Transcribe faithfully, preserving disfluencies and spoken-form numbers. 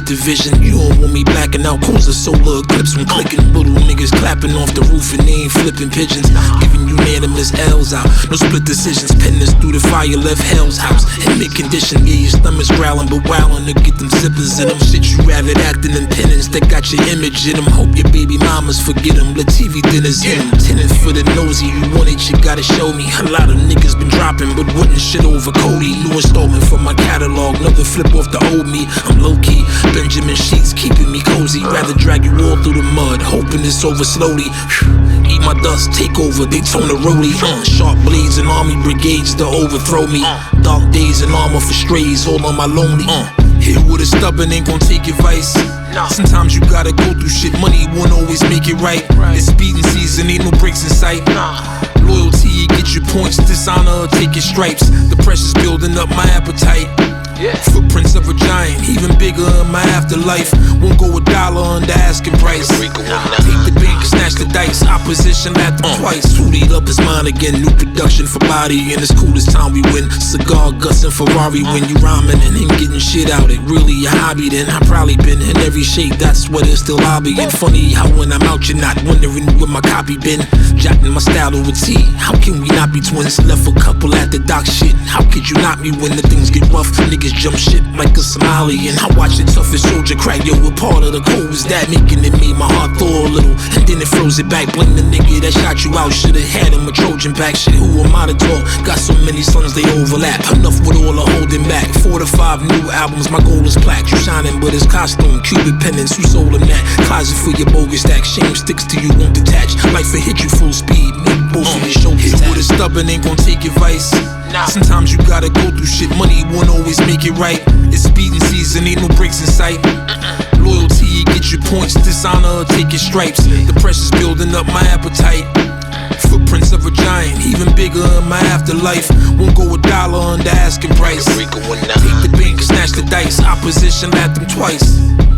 the vision. You don't want me blacking out, cause the solar eclipse when clicking. Little niggas clapping off the roof and they ain't flipping pigeons. Giving unanimous L's out, no split decisions. Penning us through the fire, left hell's house in mid-condition. Yeah, your stomach's growling, but wildin' to get them zippers in them. Shit you rather acting in penance that got your image in them. Hope your baby mamas forget them, let T V dinners in them. Tenant for the nosy, you want it, you gotta show me. A lot of niggas been dropping, but wouldn't shit over Cody. New installment from my catalog, another flip off the old me. I'm low-key, Benjamin Sheets keeping me cozy. Rather drag you all through the mud, hoping it's over slowly. Eat my dust, take over, Daytona roadie. uh, Sharp blades and army brigades to overthrow me. Dark days and armor for strays, all on my lonely. uh, Hit with a stubborn, ain't gon' take advice. Sometimes you gotta go through shit, money won't always make it right. It's speeding season, ain't no breaks in sight. Loyalty, get your points, dishonor, take your stripes. The pressure's building up my appetite. Footprints of a giant, even bigger in my afterlife. Won't go a dollar under asking price. Take the bank, snatch the dice. Opposition at them twice. Suited up his mind again. New production for body, and it's cool this time we win. Cigar, Gus, and Ferrari when you rhyming and him getting shit out. It really a hobby, then I probably been in every shape. That's what it's still lobbying. Funny how when I'm out, you're not wondering where my copy been. Jotting my style over T. How can we not be twins? Left a couple at the dock shit. How could you not me when the things get rough? Niggas jump shit like a Somali, and I watch the toughest soldier crack. Yo, what part of the code was that? Making it made my heart thaw a little, and then it froze it back. Blame the nigga that shot you out, should've had him a Trojan back. Shit, who am I to talk? Got so many sons they overlap. Enough with all the holding back. Four to five new albums, my goal is plaque. You shining, but it's costume, Cuban pendants. Who sold them that? Closet for your bogus stack. Shame sticks to you, won't detach. Life will hit you full speed, make both of your shoulders. Hit with a stubborn, ain't gon' take advice. Sometimes you gotta go through shit, money won't always make it right. It's speeding season, ain't no breaks in sight. Loyalty, get your points, dishonor, take your stripes. The pressure's building up my appetite. Footprints of a giant, even bigger in my afterlife. Won't go a dollar under asking price. Take the bank, snatch the dice. Opposition at them twice.